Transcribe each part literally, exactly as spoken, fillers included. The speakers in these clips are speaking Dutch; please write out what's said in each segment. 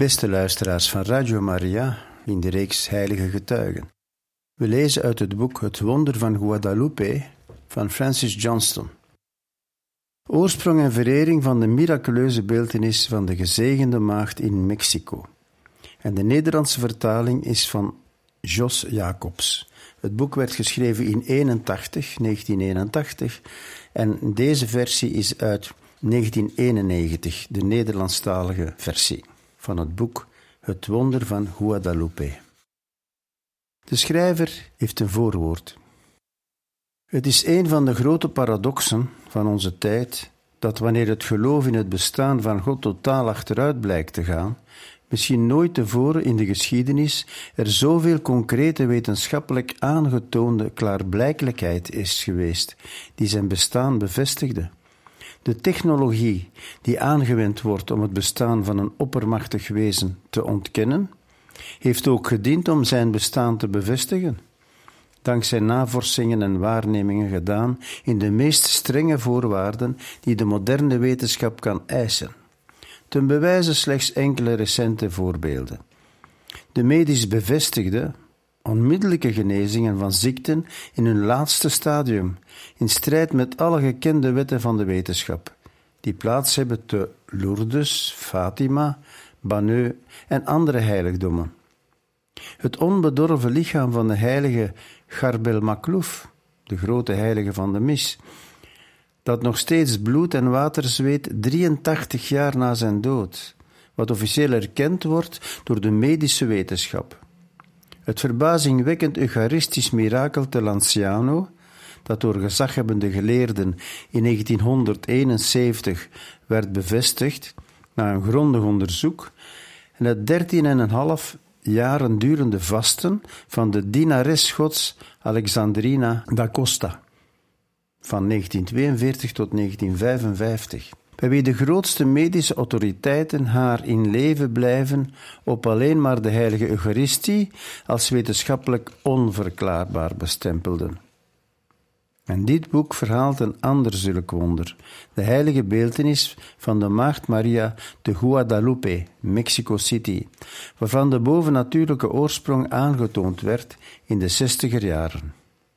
Beste luisteraars van Radio Maria in de reeks Heilige Getuigen. We lezen uit het boek Het Wonder van Guadalupe van Francis Johnston. Oorsprong en verering van de miraculeuze beeltenis van de gezegende maagd in Mexico. En de Nederlandse vertaling is van Jos Jacobs. Het boek werd geschreven in eenentachtig, negentien eenentachtig en deze versie is uit negentien eenennegentig, de Nederlandstalige versie van het boek Het Wonder van Guadalupe. De schrijver heeft een voorwoord. Het is een van de grote paradoxen van onze tijd dat wanneer het geloof in het bestaan van God totaal achteruit blijkt te gaan, misschien nooit tevoren in de geschiedenis er zoveel concrete wetenschappelijk aangetoonde klaarblijkelijkheid is geweest die zijn bestaan bevestigde. De technologie die aangewend wordt om het bestaan van een oppermachtig wezen te ontkennen, heeft ook gediend om zijn bestaan te bevestigen. Dankzij navorsingen en waarnemingen gedaan in de meest strenge voorwaarden die de moderne wetenschap kan eisen. Ten bewijze slechts enkele recente voorbeelden. De medisch bevestigde onmiddellijke genezingen van ziekten in hun laatste stadium, in strijd met alle gekende wetten van de wetenschap, die plaats hebben te Lourdes, Fatima, Banneux en andere heiligdommen. Het onbedorven lichaam van de heilige Charbel Maclouf, de grote heilige van de mis, dat nog steeds bloed en water zweet drieëntachtig jaar na zijn dood, wat officieel erkend wordt door de medische wetenschap. Het verbazingwekkend eucharistisch mirakel te Lanciano, dat door gezaghebbende geleerden in negentienhonderdeenenzeventig werd bevestigd na een grondig onderzoek, en het dertien en een half jaren durende vasten van de dienares gods Alexandrina da Costa, van negentien tweeënveertig tot negentien vijfenvijftig, bij wie de grootste medische autoriteiten haar in leven blijven op alleen maar de heilige Eucharistie als wetenschappelijk onverklaarbaar bestempelden. En dit boek verhaalt een ander zulk wonder, de heilige beeltenis van de Maagd Maria de Guadalupe, Mexico City, waarvan de bovennatuurlijke oorsprong aangetoond werd in de zestiger jaren.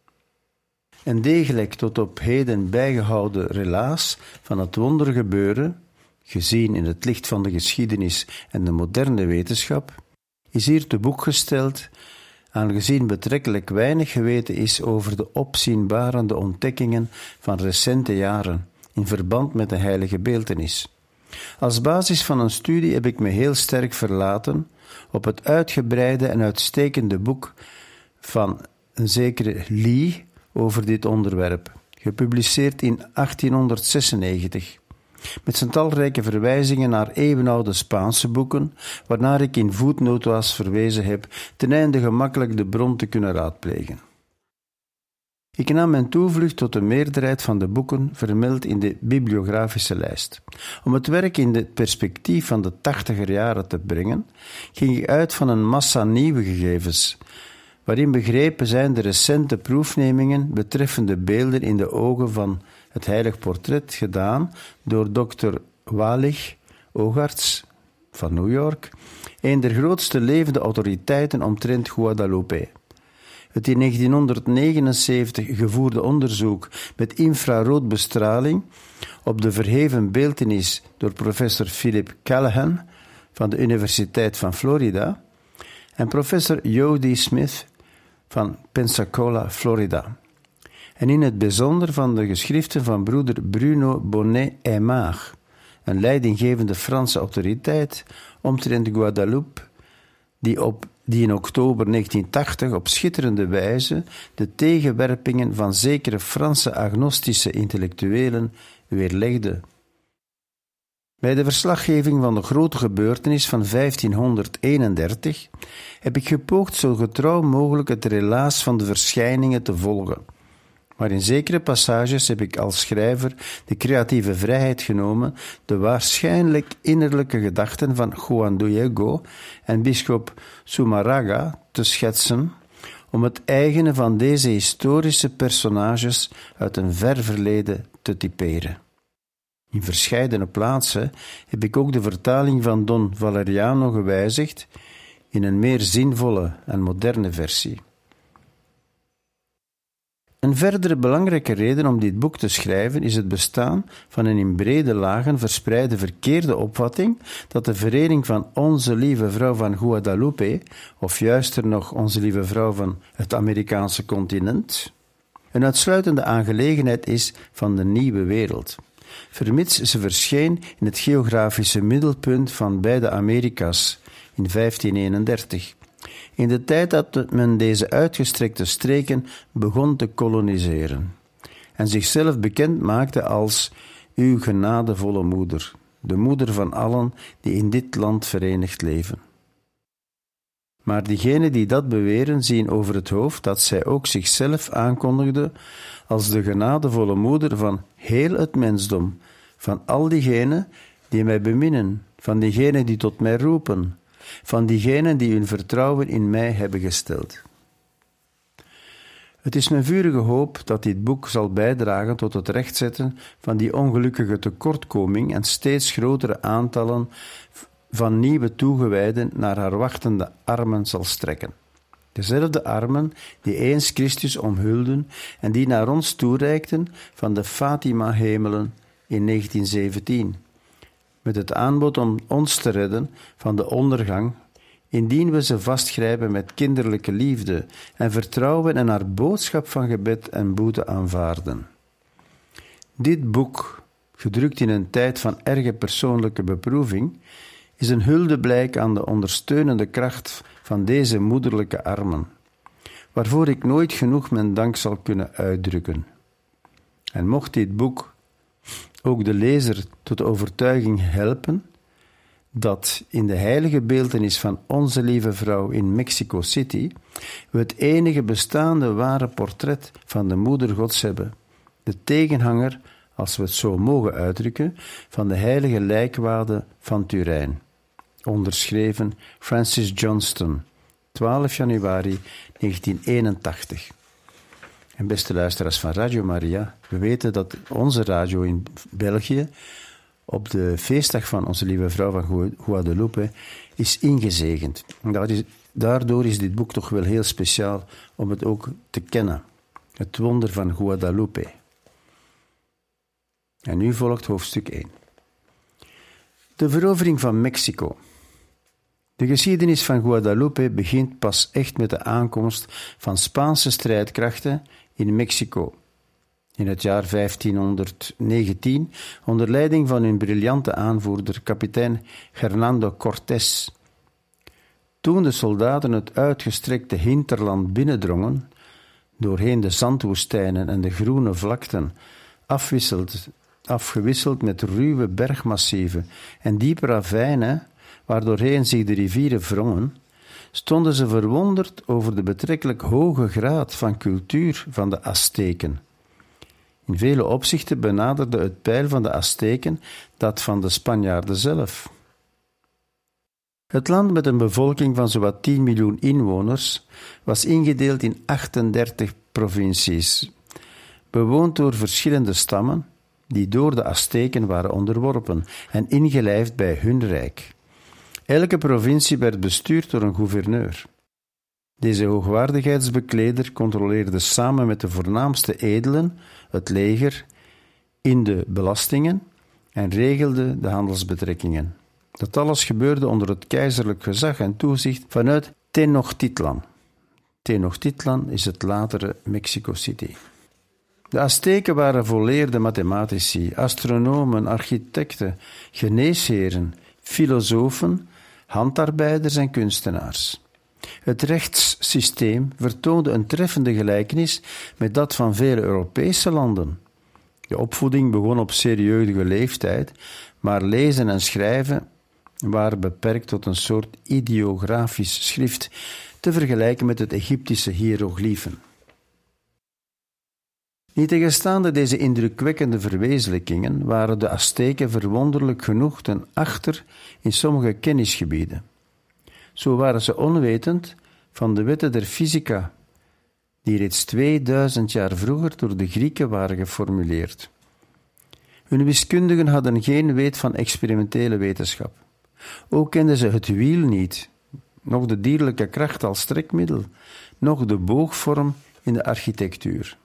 Een degelijk tot op heden bijgehouden relaas van het wondergebeuren, gezien in het licht van de geschiedenis en de moderne wetenschap, is hier te boek gesteld, aangezien betrekkelijk weinig geweten is over de opzienbarende ontdekkingen van recente jaren in verband met de heilige beeltenis. Als basis van een studie heb ik me heel sterk verlaten op het uitgebreide en uitstekende boek van een zekere Lee over dit onderwerp, gepubliceerd in achttienhonderdzesennegentig, met zijn talrijke verwijzingen naar eeuwenoude Spaanse boeken, waarnaar ik in voetnota's verwezen heb, ten einde gemakkelijk de bron te kunnen raadplegen. Ik nam mijn toevlucht tot de meerderheid van de boeken vermeld in de bibliografische lijst. Om het werk in het perspectief van de tachtiger jaren te brengen, ging ik uit van een massa nieuwe gegevens, waarin begrepen zijn de recente proefnemingen betreffende beelden in de ogen van het heilig portret gedaan door dokter Walich, oogarts van New York, een der grootste levende autoriteiten omtrent Guadalupe. Het in negentienhonderdnegenenzeventig gevoerde onderzoek met infraroodbestraling op de verheven beeltenis door professor Philip Callahan van de Universiteit van Florida en professor Jody Smith van Pensacola, Florida. En in het bijzonder van de geschriften van broeder Bruno Bonnet-Aimard, een leidinggevende Franse autoriteit omtrent Guadeloupe, die, op, die in oktober negentien tachtig op schitterende wijze de tegenwerpingen van zekere Franse agnostische intellectuelen weerlegde. Bij de verslaggeving van de grote gebeurtenis van vijftienhonderdeenendertig heb ik gepoogd zo getrouw mogelijk het relaas van de verschijningen te volgen. Maar in zekere passages heb ik als schrijver de creatieve vrijheid genomen de waarschijnlijk innerlijke gedachten van Juan Diego en bisschop Zumarraga te schetsen, om het eigene van deze historische personages uit een ver verleden te typeren. In verscheidene plaatsen heb ik ook de vertaling van Don Valeriano gewijzigd in een meer zinvolle en moderne versie. Een verdere belangrijke reden om dit boek te schrijven is het bestaan van een in brede lagen verspreide verkeerde opvatting dat de verening van Onze Lieve Vrouw van Guadalupe, of juister nog Onze Lieve Vrouw van het Amerikaanse continent, een uitsluitende aangelegenheid is van de nieuwe wereld, vermits ze verscheen in het geografische middelpunt van beide Amerika's in vijftien eenendertig. In de tijd dat men deze uitgestrekte streken begon te koloniseren en zichzelf bekend maakte als uw genadevolle moeder, de moeder van allen die in dit land verenigd leven. Maar diegenen die dat beweren zien over het hoofd dat zij ook zichzelf aankondigde als de genadevolle moeder van heel het mensdom, van al diegenen die mij beminnen, van diegenen die tot mij roepen, van diegenen die hun vertrouwen in mij hebben gesteld. Het is mijn vurige hoop dat dit boek zal bijdragen tot het rechtzetten van die ongelukkige tekortkoming en steeds grotere aantallen van nieuwe toegewijden naar haar wachtende armen zal strekken. Dezelfde armen die eens Christus omhulden en die naar ons toereikten van de Fatima-hemelen in negentien zeventien. Met het aanbod om ons te redden van de ondergang, indien we ze vastgrijpen met kinderlijke liefde en vertrouwen en haar boodschap van gebed en boete aanvaarden. Dit boek, gedrukt in een tijd van erge persoonlijke beproeving, is een huldeblijk aan de ondersteunende kracht van deze moederlijke armen, waarvoor ik nooit genoeg mijn dank zal kunnen uitdrukken. En mocht dit boek ook de lezer tot de overtuiging helpen dat in de heilige beeltenis van Onze Lieve Vrouw in Mexico City we het enige bestaande ware portret van de Moeder Gods hebben, de tegenhanger, als we het zo mogen uitdrukken, van de heilige lijkwade van Turijn. Onderschreven Francis Johnston, twaalf januari negentien eenentachtig. En beste luisteraars van Radio Maria, we weten dat onze radio in België op de feestdag van Onze Lieve Vrouw van Guadalupe is ingezegend. En daardoor is dit boek toch wel heel speciaal om het ook te kennen. Het wonder van Guadalupe. En nu volgt hoofdstuk één. De verovering van Mexico. De geschiedenis van Guadalupe begint pas echt met de aankomst van Spaanse strijdkrachten in Mexico in het jaar vijftienhonderdnegentien onder leiding van hun briljante aanvoerder kapitein Hernando Cortés. Toen de soldaten het uitgestrekte hinterland binnendrongen, doorheen de zandwoestijnen en de groene vlakten, afwisseld, afgewisseld met ruwe bergmassieven en diepe ravijnen, waardoorheen zich de rivieren wrongen, stonden ze verwonderd over de betrekkelijk hoge graad van cultuur van de Azteken. In vele opzichten benaderde het peil van de Azteken dat van de Spanjaarden zelf. Het land met een bevolking van zowat tien miljoen inwoners was ingedeeld in achtendertig provincies, bewoond door verschillende stammen die door de Azteken waren onderworpen en ingelijfd bij hun rijk. Elke provincie werd bestuurd door een gouverneur. Deze hoogwaardigheidsbekleder controleerde samen met de voornaamste edelen, het leger, in de belastingen en regelde de handelsbetrekkingen. Dat alles gebeurde onder het keizerlijk gezag en toezicht vanuit Tenochtitlan. Tenochtitlan is het latere Mexico City. De Azteken waren volleerde mathematici, astronomen, architecten, geneesheren, filosofen, handarbeiders en kunstenaars. Het rechtssysteem vertoonde een treffende gelijkenis met dat van vele Europese landen. De opvoeding begon op zeer jeugdige leeftijd, maar lezen en schrijven waren beperkt tot een soort ideografisch schrift, te vergelijken met het Egyptische hiërogliefen. Niettegenstaande deze indrukwekkende verwezenlijkingen waren de Azteken verwonderlijk genoeg ten achter in sommige kennisgebieden. Zo waren ze onwetend van de wetten der fysica, die reeds tweeduizend jaar vroeger door de Grieken waren geformuleerd. Hun wiskundigen hadden geen weet van experimentele wetenschap. Ook kenden ze het wiel niet, nog de dierlijke kracht als trekmiddel, nog de boogvorm in de architectuur.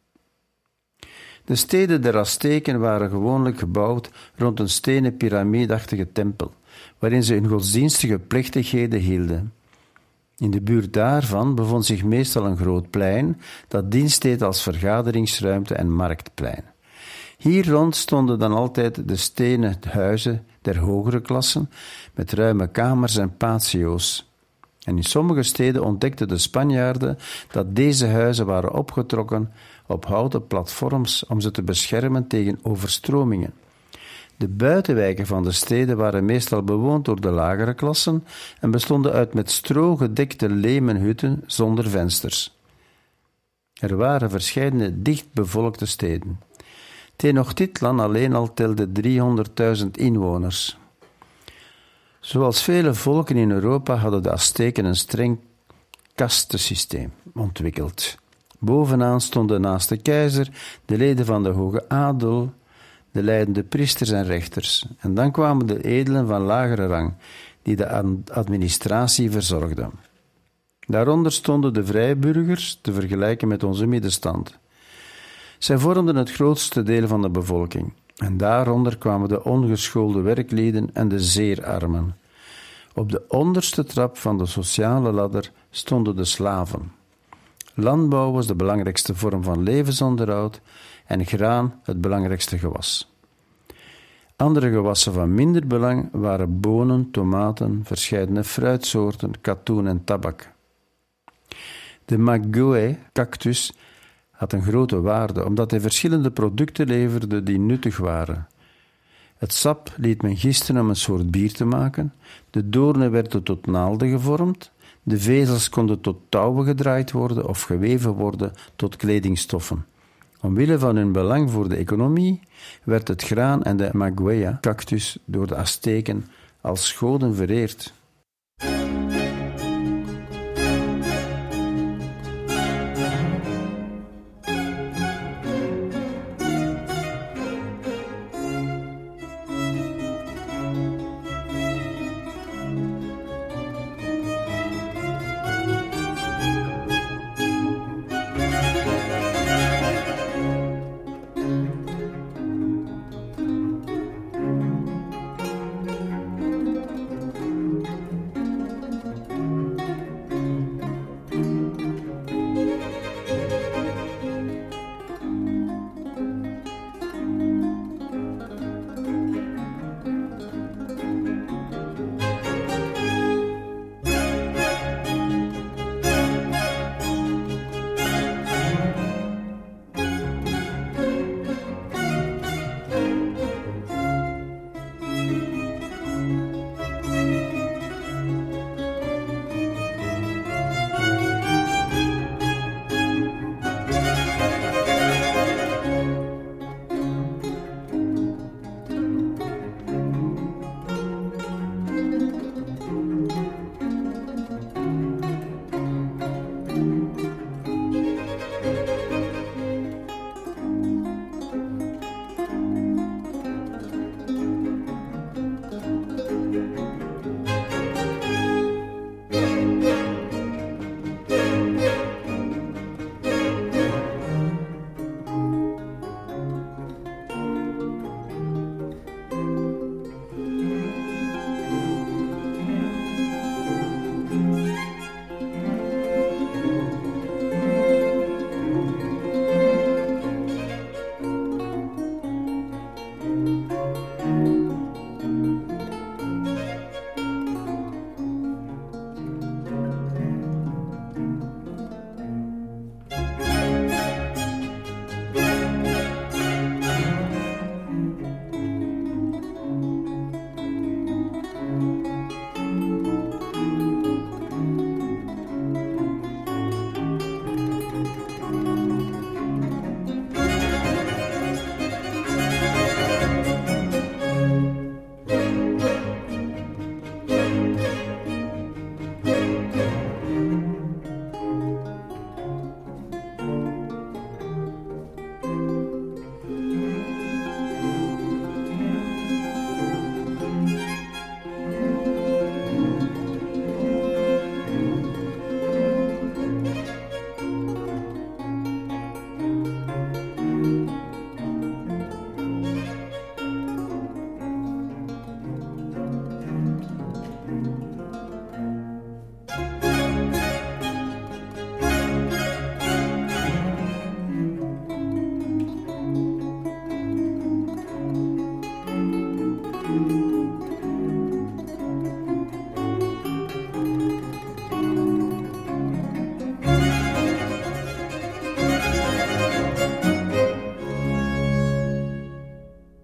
De steden der Azteken waren gewoonlijk gebouwd rond een stenen piramidachtige tempel, waarin ze hun godsdienstige plechtigheden hielden. In de buurt daarvan bevond zich meestal een groot plein dat dienst deed als vergaderingsruimte en marktplein. Hier rond stonden dan altijd de stenen huizen der hogere klassen met ruime kamers en patio's. En in sommige steden ontdekten de Spanjaarden dat deze huizen waren opgetrokken op houten platforms om ze te beschermen tegen overstromingen. De buitenwijken van de steden waren meestal bewoond door de lagere klassen en bestonden uit met stro gedekte lemen hutten zonder vensters. Er waren verscheidene dichtbevolkte steden. Tenochtitlan alleen al telde driehonderdduizend inwoners. Zoals vele volken in Europa hadden de Azteken een streng kastensysteem ontwikkeld. Bovenaan stonden naast de keizer de leden van de hoge adel, de leidende priesters en rechters. En dan kwamen de edelen van lagere rang, die de administratie verzorgden. Daaronder stonden de vrijburgers, te vergelijken met onze middenstand. Zij vormden het grootste deel van de bevolking. En daaronder kwamen de ongeschoolde werklieden en de zeer armen. Op de onderste trap van de sociale ladder stonden de slaven. Landbouw was de belangrijkste vorm van levensonderhoud en graan het belangrijkste gewas. Andere gewassen van minder belang waren bonen, tomaten, verscheidene fruitsoorten, katoen en tabak. De maguey-cactus had een grote waarde, omdat hij verschillende producten leverde die nuttig waren. Het sap liet men gisten om een soort bier te maken, de doornen werden tot naalden gevormd, de vezels konden tot touwen gedraaid worden of geweven worden tot kledingstoffen. Omwille van hun belang voor de economie werd het graan en de maguey-cactus door de Azteken als goden vereerd.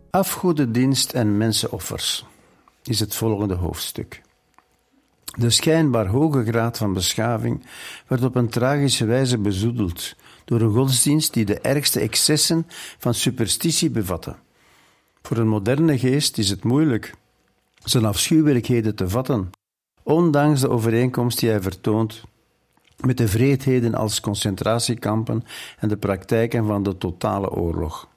Afgodendienst en mensenoffers is het volgende hoofdstuk. De schijnbaar hoge graad van beschaving werd op een tragische wijze bezoedeld door een godsdienst die de ergste excessen van superstitie bevatte. Voor een moderne geest is het moeilijk zijn afschuwelijkheden te vatten, ondanks de overeenkomst die hij vertoont met de wreedheden als concentratiekampen en de praktijken van de totale oorlog.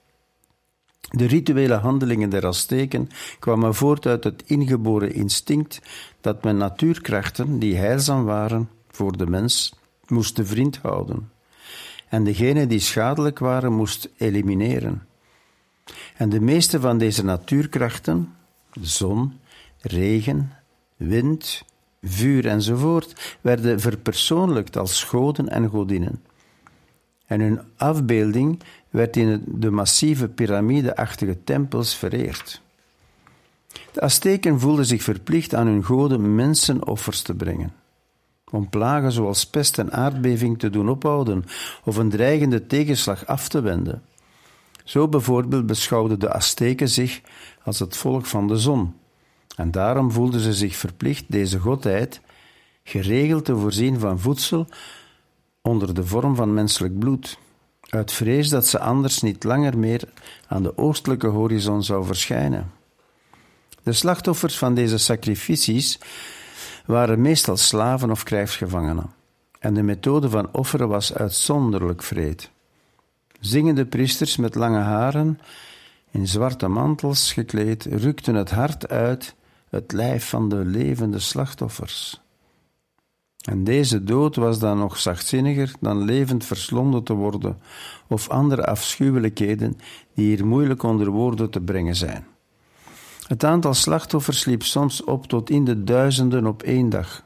De rituele handelingen der Azteken kwamen voort uit het ingeboren instinct dat men natuurkrachten die heilzaam waren voor de mens moest te vriend houden en degenen die schadelijk waren moest elimineren. En de meeste van deze natuurkrachten, zon, regen, wind, vuur enzovoort, werden verpersoonlijkt als goden en godinnen. En hun afbeelding werd in de massieve piramideachtige tempels vereerd. De Azteken voelden zich verplicht aan hun goden mensenoffers te brengen, om plagen zoals pest en aardbeving te doen ophouden of een dreigende tegenslag af te wenden. Zo bijvoorbeeld beschouwden de Azteken zich als het volk van de zon, en daarom voelden ze zich verplicht deze godheid geregeld te voorzien van voedsel onder de vorm van menselijk bloed, uit vrees dat ze anders niet langer meer aan de oostelijke horizon zou verschijnen. De slachtoffers van deze sacrificies waren meestal slaven of krijgsgevangenen, en de methode van offeren was uitzonderlijk wreed. Zingende priesters met lange haren, in zwarte mantels gekleed, rukten het hart uit het lijf van de levende slachtoffers. En deze dood was dan nog zachtzinniger dan levend verslonden te worden of andere afschuwelijkheden die hier moeilijk onder woorden te brengen zijn. Het aantal slachtoffers liep soms op tot in de duizenden op één dag,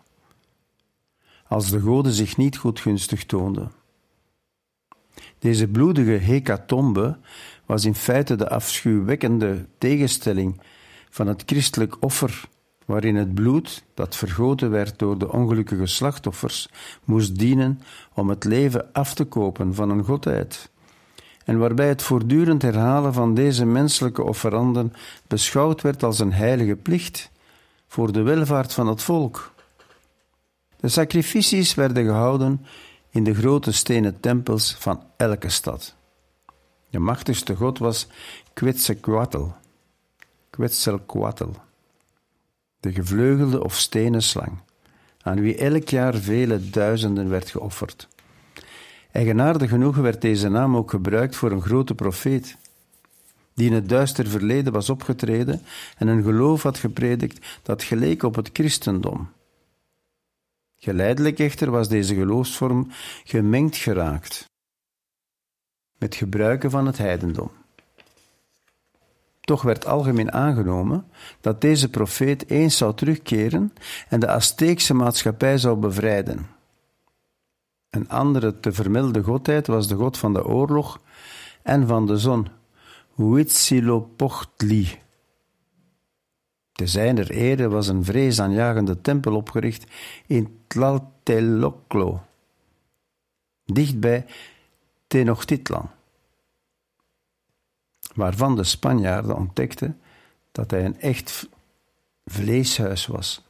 als de goden zich niet goed gunstig toonden. Deze bloedige hecatombe was in feite de afschuwwekkende tegenstelling van het christelijk offer, waarin het bloed, dat vergoten werd door de ongelukkige slachtoffers, moest dienen om het leven af te kopen van een godheid, en waarbij het voortdurend herhalen van deze menselijke offeranden beschouwd werd als een heilige plicht voor de welvaart van het volk. De sacrificies werden gehouden in de grote stenen tempels van elke stad. De machtigste god was Quetzalcoatl, Quetzalcoatl, de gevleugelde of stenen slang, aan wie elk jaar vele duizenden werd geofferd. Eigenaardig genoeg werd deze naam ook gebruikt voor een grote profeet, die in het duister verleden was opgetreden en een geloof had gepredikt dat geleek op het christendom. Geleidelijk echter was deze geloofsvorm gemengd geraakt met gebruiken van het heidendom. Toch werd algemeen aangenomen dat deze profeet eens zou terugkeren en de Azteekse maatschappij zou bevrijden. Een andere te vermelden godheid was de god van de oorlog en van de zon, Huitzilopochtli. Te zijner ere was een vreesaanjagende tempel opgericht in Tlatelolco, dichtbij Tenochtitlan, waarvan de Spanjaarden ontdekten dat hij een echt vleeshuis was.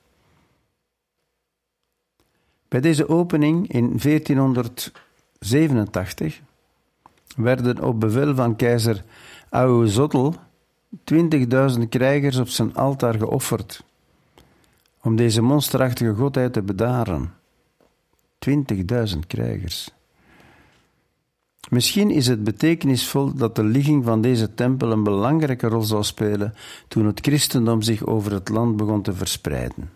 Bij deze opening in veertienhonderdzevenentachtig werden op bevel van keizer Ahuizotl twintigduizend krijgers op zijn altaar geofferd, om deze monsterachtige godheid te bedaren. Twintigduizend krijgers. Misschien is het betekenisvol dat de ligging van deze tempel een belangrijke rol zou spelen toen het christendom zich over het land begon te verspreiden.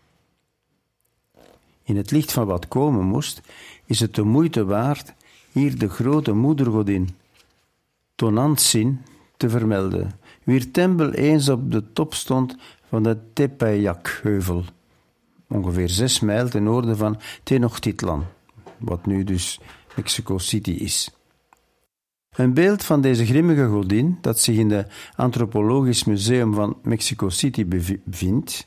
In het licht van wat komen moest, is het de moeite waard hier de grote moedergodin, Tonantzin, te vermelden, wier tempel eens op de top stond van de Tepeyac-heuvel, ongeveer zes mijl ten noorden van Tenochtitlan, wat nu dus Mexico City is. Een beeld van deze grimmige godin, dat zich in het Antropologisch Museum van Mexico City bevindt,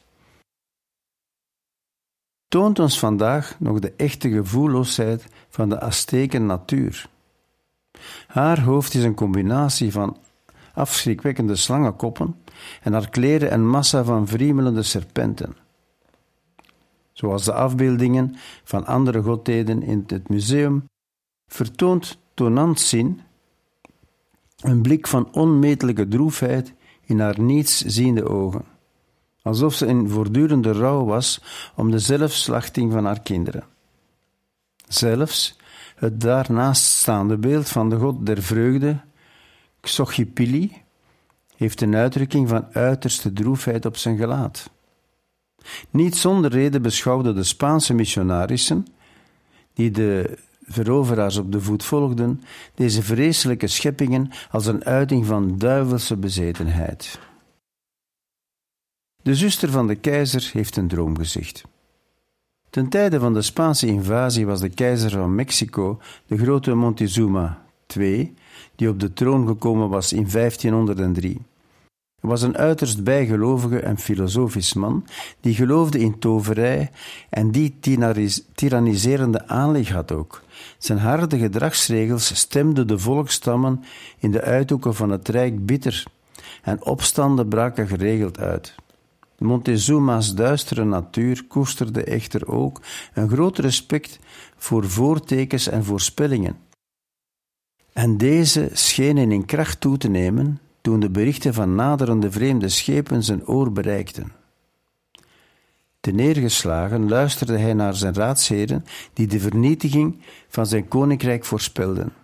toont ons vandaag nog de echte gevoelloosheid van de Azteken natuur. Haar hoofd is een combinatie van afschrikwekkende slangenkoppen en haar kleren een massa van wriemelende serpenten. Zoals de afbeeldingen van andere godheden in het museum, vertoont Tonantzin een blik van onmetelijke droefheid in haar nietsziende ogen, alsof ze in voortdurende rouw was om de zelfslachting van haar kinderen. Zelfs het daarnaast staande beeld van de god der vreugde, Xochipilli, heeft een uitdrukking van uiterste droefheid op zijn gelaat. Niet zonder reden beschouwden de Spaanse missionarissen, die de veroveraars op de voet volgden, deze vreselijke scheppingen als een uiting van duivelse bezetenheid. De zuster van de keizer heeft een droom gezegd. Ten tijde van de Spaanse invasie was de keizer van Mexico, de grote Montezuma de Tweede, die op de troon gekomen was in vijftienhonderddrie. Hij was een uiterst bijgelovige en filosofisch man die geloofde in toverij en die tyranniserende aanleg had ook. Zijn harde gedragsregels stemden de volksstammen in de uithoeken van het rijk bitter en opstanden braken geregeld uit. Montezuma's duistere natuur koesterde echter ook een groot respect voor voortekens en voorspellingen. En deze schenen in kracht toe te nemen toen de berichten van naderende vreemde schepen zijn oor bereikten. Te neergeslagen luisterde hij naar zijn raadsheren die de vernietiging van zijn koninkrijk voorspelden.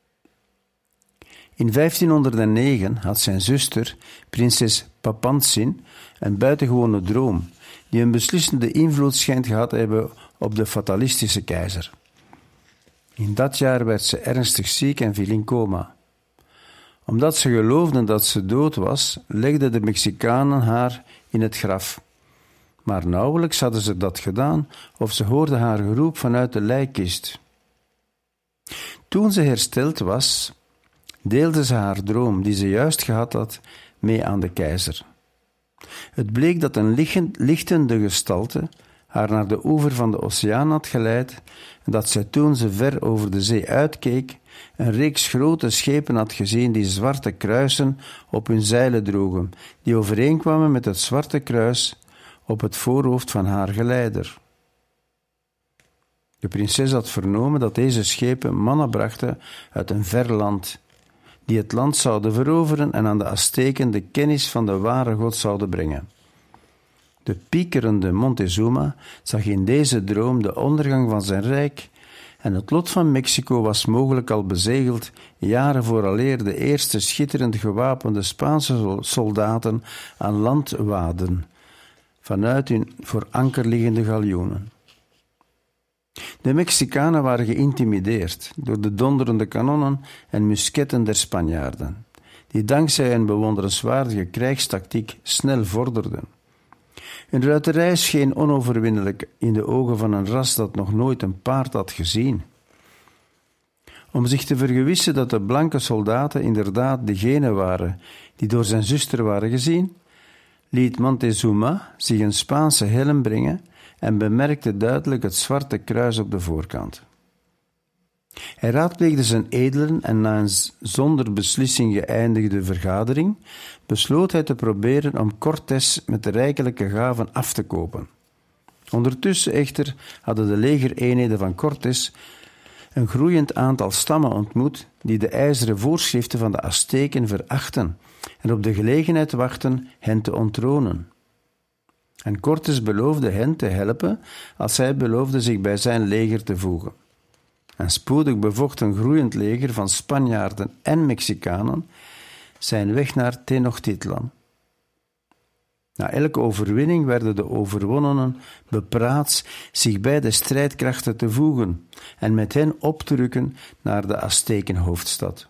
In vijftienhonderdnegen had zijn zuster, prinses Papantzin, een buitengewone droom die een beslissende invloed schijnt gehad te hebben op de fatalistische keizer. In dat jaar werd ze ernstig ziek en viel in coma. Omdat ze geloofden dat ze dood was, legden de Mexicanen haar in het graf. Maar nauwelijks hadden ze dat gedaan of ze hoorden haar geroep vanuit de lijkkist. Toen ze hersteld was, deelde ze haar droom, die ze juist gehad had, mee aan de keizer. Het bleek dat een lichtende gestalte haar naar de oever van de oceaan had geleid en dat zij toen ze ver over de zee uitkeek, een reeks grote schepen had gezien die zwarte kruisen op hun zeilen droegen, die overeenkwamen met het zwarte kruis op het voorhoofd van haar geleider. De prinses had vernomen dat deze schepen mannen brachten uit een ver land, die het land zouden veroveren en aan de Azteken de kennis van de ware God zouden brengen. De piekerende Montezuma zag in deze droom de ondergang van zijn rijk en het lot van Mexico was mogelijk al bezegeld jaren vooraleer de eerste schitterend gewapende Spaanse soldaten aan land waadden vanuit hun voor anker liggende galjoenen. De Mexicanen waren geïntimideerd door de donderende kanonnen en musketten der Spanjaarden, die dankzij een bewonderenswaardige krijgstactiek snel vorderden. Hun ruiterij scheen onoverwinnelijk in de ogen van een ras dat nog nooit een paard had gezien. Om zich te vergewissen dat de blanke soldaten inderdaad degenen waren die door zijn zuster waren gezien, liet Montezuma zich een Spaanse helm brengen en bemerkte duidelijk het zwarte kruis op de voorkant. Hij raadpleegde zijn edelen en na een zonder beslissing geëindigde vergadering besloot hij te proberen om Cortés met de rijkelijke gaven af te kopen. Ondertussen echter hadden de legereenheden van Cortés een groeiend aantal stammen ontmoet die de ijzeren voorschriften van de Azteken verachten en op de gelegenheid wachten hen te onttronen. En Cortés beloofde hen te helpen als hij beloofde zich bij zijn leger te voegen. En spoedig bevocht een groeiend leger van Spanjaarden en Mexicanen zijn weg naar Tenochtitlan. Na elke overwinning werden de overwonnenen bepraat zich bij de strijdkrachten te voegen en met hen op te rukken naar de Aztekenhoofdstad.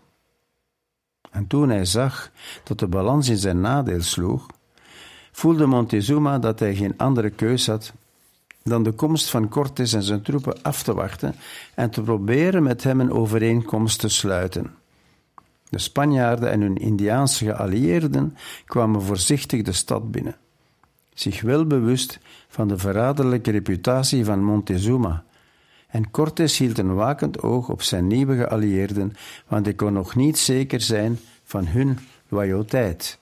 En toen hij zag dat de balans in zijn nadeel sloeg, voelde Montezuma dat hij geen andere keus had dan de komst van Cortés en zijn troepen af te wachten en te proberen met hem een overeenkomst te sluiten. De Spanjaarden en hun Indiaanse geallieerden kwamen voorzichtig de stad binnen, zich wel bewust van de verraderlijke reputatie van Montezuma. En Cortés hield een wakend oog op zijn nieuwe geallieerden, want hij kon nog niet zeker zijn van hun loyaliteit.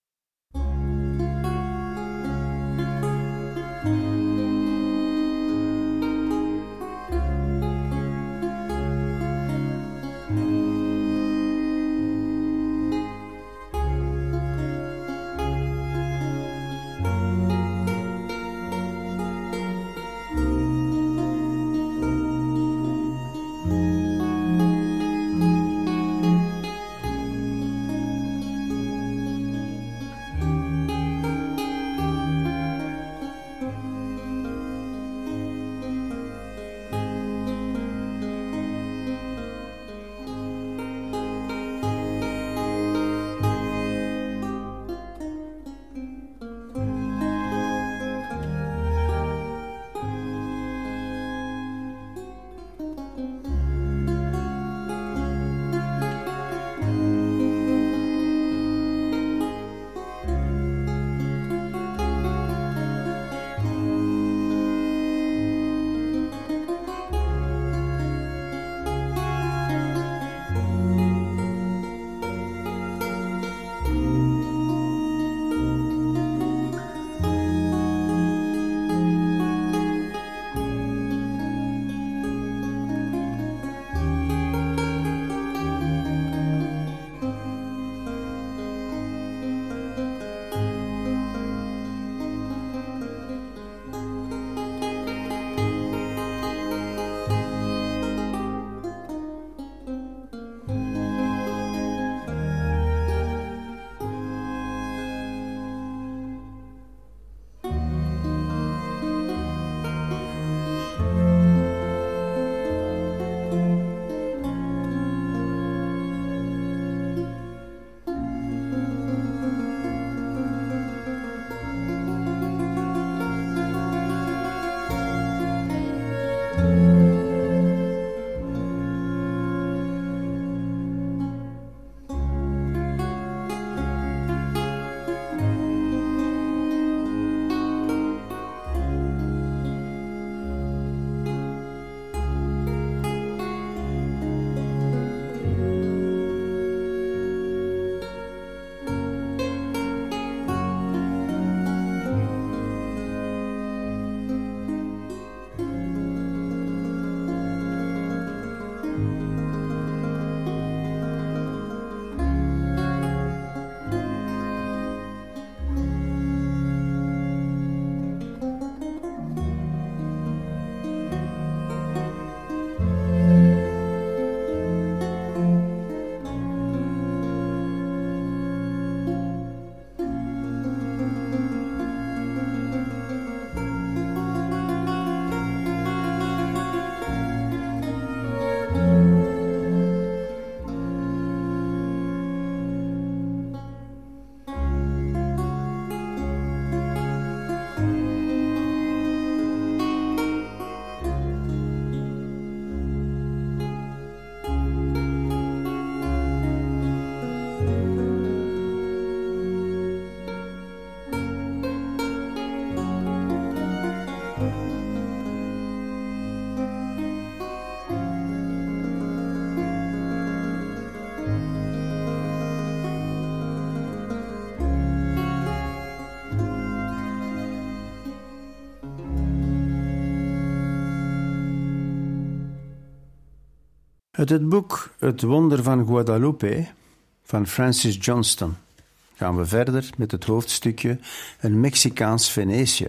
Uit het boek Het Wonder van Guadalupe van Francis Johnston gaan we verder met het hoofdstukje Een Mexicaans Venetië.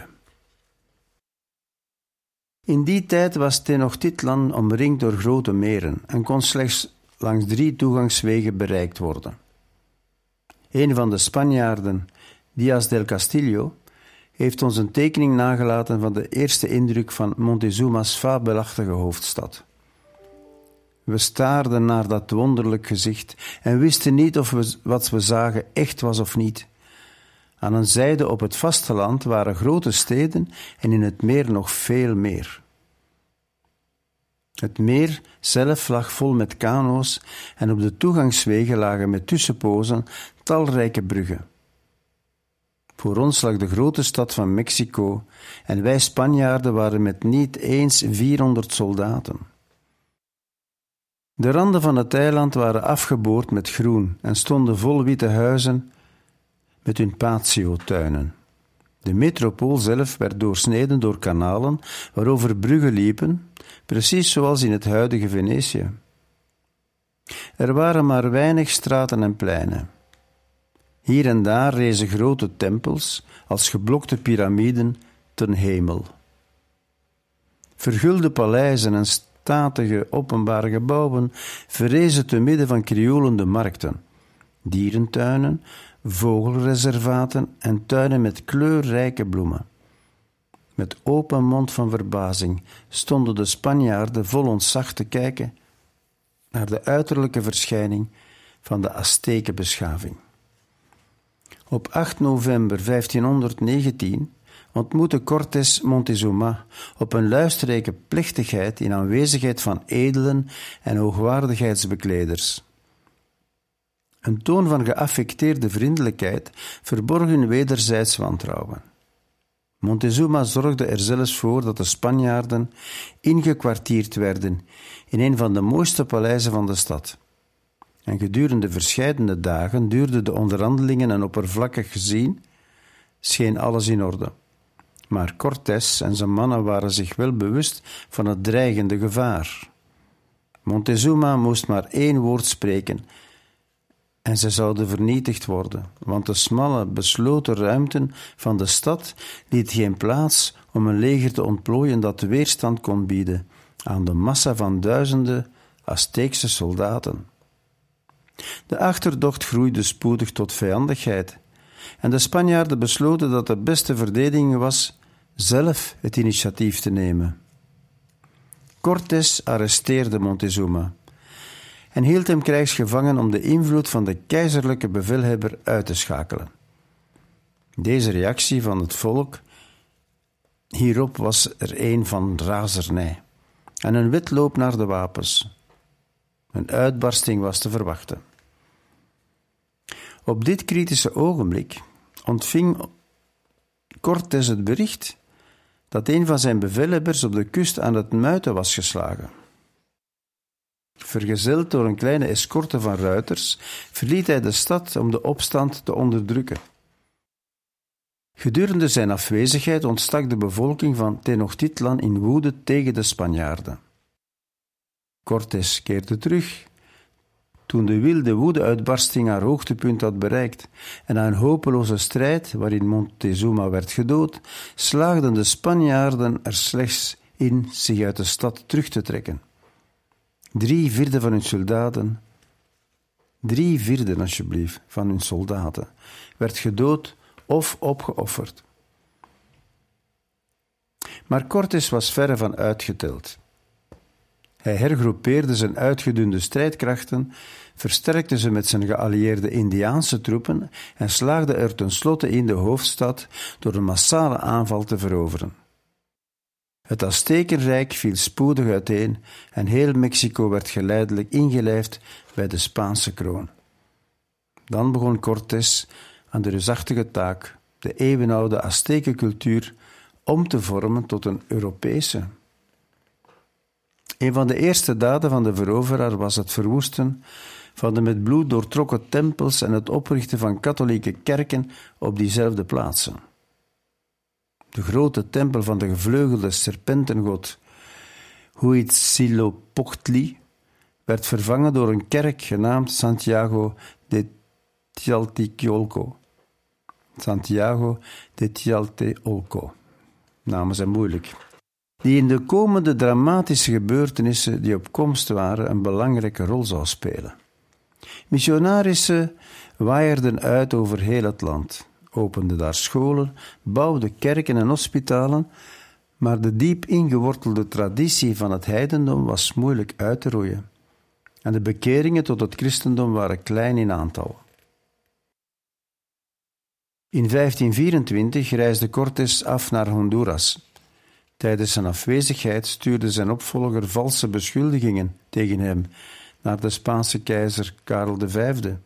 In die tijd was Tenochtitlan omringd door grote meren en kon slechts langs drie toegangswegen bereikt worden. Een van de Spanjaarden, Díaz del Castillo, heeft ons een tekening nagelaten van de eerste indruk van Montezuma's fabelachtige hoofdstad. We staarden naar dat wonderlijk gezicht en wisten niet of we, wat we zagen echt was of niet. Aan een zijde op het vasteland waren grote steden en in het meer nog veel meer. Het meer zelf lag vol met kano's en op de toegangswegen lagen met tussenpozen talrijke bruggen. Voor ons lag de grote stad van Mexico en wij Spanjaarden waren met niet eens vierhonderd soldaten. De randen van het eiland waren afgeboord met groen en stonden vol witte huizen met hun patio-tuinen. De metropool zelf werd doorsneden door kanalen waarover bruggen liepen, precies zoals in het huidige Venetië. Er waren maar weinig straten en pleinen. Hier en daar rezen grote tempels als geblokte piramiden ten hemel. Vergulde paleizen en statige openbare gebouwen verrezen te midden van krioelende markten, dierentuinen, vogelreservaten en tuinen met kleurrijke bloemen. Met open mond van verbazing stonden de Spanjaarden vol ontzag te kijken naar de uiterlijke verschijning van de Aztekenbeschaving. Op acht november vijftienhonderdnegentien ontmoette Cortés Montezuma op een luisterrijke plechtigheid in aanwezigheid van edelen en hoogwaardigheidsbekleders. Een toon van geaffecteerde vriendelijkheid verborg hun wederzijds wantrouwen. Montezuma zorgde er zelfs voor dat de Spanjaarden ingekwartierd werden in een van de mooiste paleizen van de stad. En gedurende verscheidene dagen duurden de onderhandelingen en oppervlakkig gezien scheen alles in orde. Maar Cortés en zijn mannen waren zich wel bewust van het dreigende gevaar. Montezuma moest maar één woord spreken en ze zouden vernietigd worden, want de smalle, besloten ruimten van de stad liet geen plaats om een leger te ontplooien dat weerstand kon bieden aan de massa van duizenden Azteekse soldaten. De achterdocht groeide spoedig tot vijandigheid en de Spanjaarden besloten dat de beste verdediging was zelf het initiatief te nemen. Cortés arresteerde Montezuma en hield hem krijgsgevangen om de invloed van de keizerlijke bevelhebber uit te schakelen. Deze reactie van het volk hierop was er een van razernij en een wedloop naar de wapens. Een uitbarsting was te verwachten. Op dit kritische ogenblik ontving Cortés het bericht dat een van zijn bevelhebbers op de kust aan het muiten was geslagen. Vergezeld door een kleine escorte van ruiters verliet hij de stad om de opstand te onderdrukken. Gedurende zijn afwezigheid ontstak de bevolking van Tenochtitlan in woede tegen de Spanjaarden. Cortés keerde terug toen de wilde woedeuitbarsting haar hoogtepunt had bereikt en na een hopeloze strijd waarin Montezuma werd gedood, slaagden de Spanjaarden er slechts in zich uit de stad terug te trekken. Drie vierde van hun soldaten, drie vierde alsjeblieft van hun soldaten, werd gedood of opgeofferd. Maar Cortés was verre van uitgeteld. Hij hergroepeerde zijn uitgedunde strijdkrachten, versterkte ze met zijn geallieerde Indiaanse troepen en slaagde er tenslotte in de hoofdstad door een massale aanval te veroveren. Het Aztekenrijk viel spoedig uiteen en heel Mexico werd geleidelijk ingelijfd bij de Spaanse kroon. Dan begon Cortés aan de reusachtige taak de eeuwenoude Aztekencultuur om te vormen tot een Europese. Een van de eerste daden van de veroveraar was het verwoesten van de met bloed doortrokken tempels en het oprichten van katholieke kerken op diezelfde plaatsen. De grote tempel van de gevleugelde serpentengod Huitzilopochtli werd vervangen door een kerk genaamd Santiago de Tlatelolco. Santiago de Tlatelolco. Namen zijn moeilijk. Die in de komende dramatische gebeurtenissen die op komst waren een belangrijke rol zou spelen. Missionarissen waaierden uit over heel het land, openden daar scholen, bouwden kerken en hospitalen, maar de diep ingewortelde traditie van het heidendom was moeilijk uit te roeien en de bekeringen tot het christendom waren klein in aantal. In vijftien vierentwintig reisde Cortés af naar Honduras. Tijdens zijn afwezigheid stuurde zijn opvolger valse beschuldigingen tegen hem naar de Spaanse keizer Karel de Vijfde.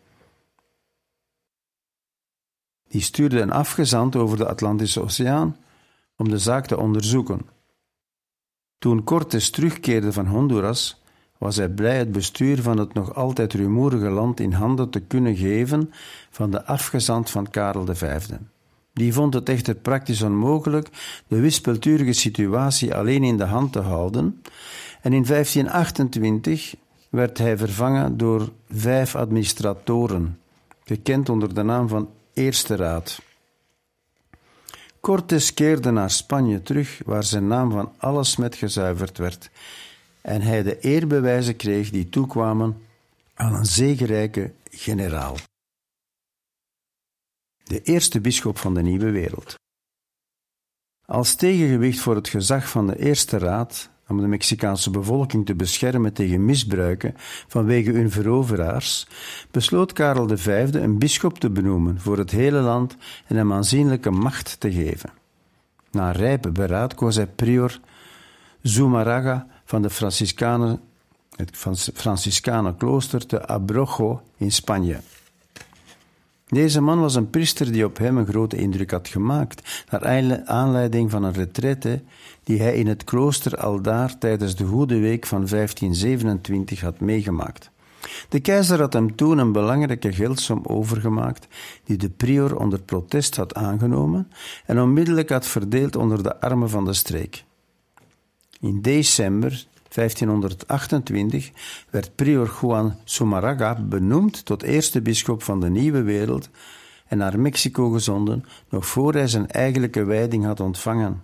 Die stuurde een afgezant over de Atlantische Oceaan om de zaak te onderzoeken. Toen Cortés terugkeerde van Honduras, was hij blij het bestuur van het nog altijd rumoerige land in handen te kunnen geven van de afgezant van Karel de Vijfde. Die vond het echter praktisch onmogelijk de wispelturige situatie alleen in de hand te houden en in vijftien achtentwintig werd hij vervangen door vijf administratoren, gekend onder de naam van Eerste Raad. Cortés keerde naar Spanje terug, waar zijn naam van alle smet gezuiverd werd en hij de eerbewijzen kreeg die toekwamen aan een zegerijke generaal. De eerste bisschop van de Nieuwe Wereld. Als tegengewicht voor het gezag van de Eerste Raad, om de Mexicaanse bevolking te beschermen tegen misbruiken vanwege hun veroveraars, besloot Karel de Vijfde een bisschop te benoemen voor het hele land en hem aanzienlijke macht te geven. Na rijpe beraad koos hij prior Zumarraga van de Franciscanen, het Franciscanenklooster te Abrojo in Spanje. Deze man was een priester die op hem een grote indruk had gemaakt, naar aanleiding van een retraite die hij in het klooster aldaar tijdens de Goede Week van vijftien zevenentwintig had meegemaakt. De keizer had hem toen een belangrijke geldsom overgemaakt, die de prior onder protest had aangenomen en onmiddellijk had verdeeld onder de armen van de streek. In december vijftienhonderdachtentwintig werd prior Juan Zumarraga benoemd tot eerste bisschop van de Nieuwe Wereld en naar Mexico gezonden, nog voor hij zijn eigenlijke wijding had ontvangen.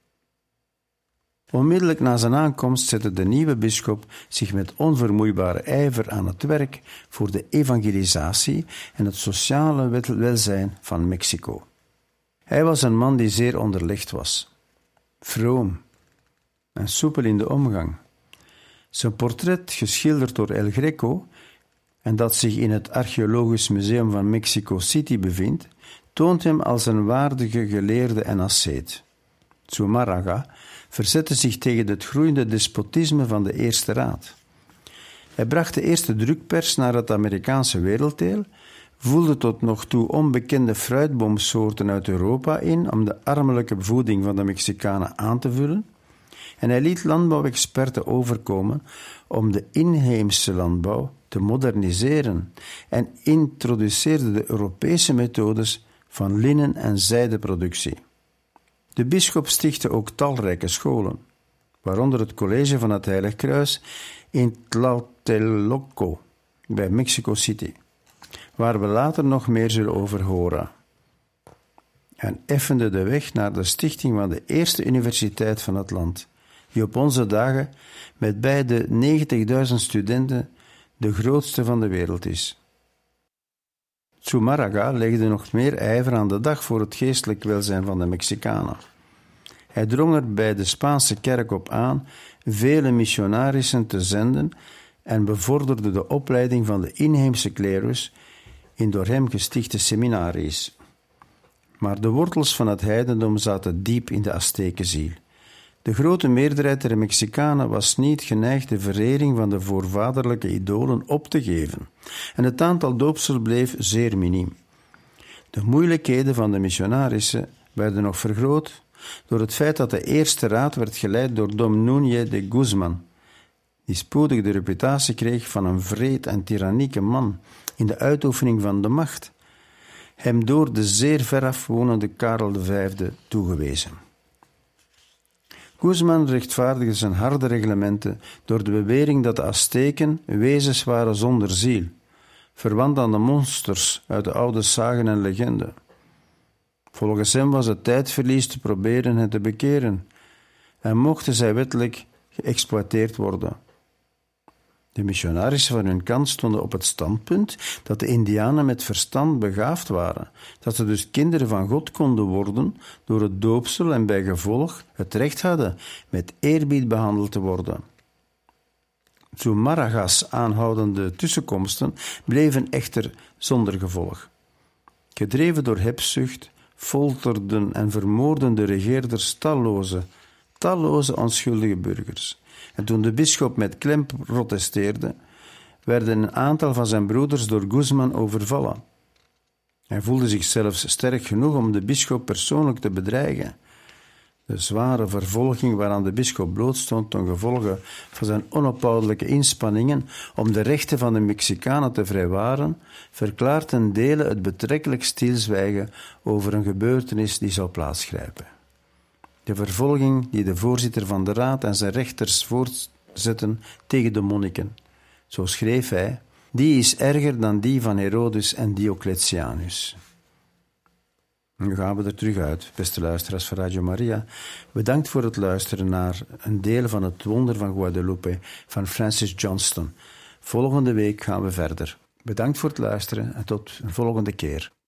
Onmiddellijk na zijn aankomst zette de nieuwe bisschop zich met onvermoeibare ijver aan het werk voor de evangelisatie en het sociale welzijn van Mexico. Hij was een man die zeer onderlegd was, vroom en soepel in de omgang. Zijn portret, geschilderd door El Greco en dat zich in het Archeologisch Museum van Mexico City bevindt, toont hem als een waardige geleerde en asceet. Zumarraga verzette zich tegen het groeiende despotisme van de Eerste Raad. Hij bracht de eerste drukpers naar het Amerikaanse werelddeel, voelde tot nog toe onbekende fruitboomsoorten uit Europa in om de armelijke voeding van de Mexicanen aan te vullen, en hij liet landbouwexperten overkomen om de inheemse landbouw te moderniseren en introduceerde de Europese methodes van linnen- en zijdeproductie. De bisschop stichtte ook talrijke scholen, waaronder het college van het Heilig Kruis in Tlatelolco bij Mexico City, waar we later nog meer zullen over horen, en effende de weg naar de stichting van de eerste universiteit van het land, die op onze dagen met bij de negentigduizend studenten de grootste van de wereld is. Zumarraga legde nog meer ijver aan de dag voor het geestelijk welzijn van de Mexicanen. Hij drong er bij de Spaanse kerk op aan vele missionarissen te zenden en bevorderde de opleiding van de inheemse klerus in door hem gestichte seminaries. Maar de wortels van het heidendom zaten diep in de Aztekenziel. De grote meerderheid der Mexicanen was niet geneigd de verering van de voorvaderlijke idolen op te geven, en het aantal doopsels bleef zeer miniem. De moeilijkheden van de missionarissen werden nog vergroot door het feit dat de Eerste Raad werd geleid door Dom Núñez de Guzman, die spoedig de reputatie kreeg van een wreed en tyrannieke man in de uitoefening van de macht, hem door de zeer veraf wonende Karel de Vijfde toegewezen. Guzman rechtvaardigde zijn harde reglementen door de bewering dat de Azteken wezens waren zonder ziel, verwant aan de monsters uit de oude sagen en legenden. Volgens hem was het tijdverlies te proberen hen te bekeren en mochten zij wettelijk geëxploiteerd worden. De missionarissen van hun kant stonden op het standpunt dat de Indianen met verstand begaafd waren, dat ze dus kinderen van God konden worden door het doopsel en bij gevolg het recht hadden met eerbied behandeld te worden. Zumarraga's aanhoudende tussenkomsten bleven echter zonder gevolg. Gedreven door hebzucht folterden en vermoordden de regeerders talloze, talloze onschuldige burgers. En toen de bisschop met klem protesteerde, werden een aantal van zijn broeders door Guzman overvallen. Hij voelde zich zelfs sterk genoeg om de bisschop persoonlijk te bedreigen. De zware vervolging waaraan de bisschop blootstond ten gevolge van zijn onophoudelijke inspanningen om de rechten van de Mexicanen te vrijwaren, verklaart ten dele het betrekkelijk stilzwijgen over een gebeurtenis die zou plaatsgrijpen. De vervolging die de voorzitter van de raad en zijn rechters voortzetten tegen de monniken, zo schreef hij, die is erger dan die van Herodes en Diocletianus. Nu gaan we er terug uit, beste luisteraars van Radio Maria. Bedankt voor het luisteren naar een deel van het wonder van Guadalupe van Francis Johnston. Volgende week gaan we verder. Bedankt voor het luisteren en tot een volgende keer.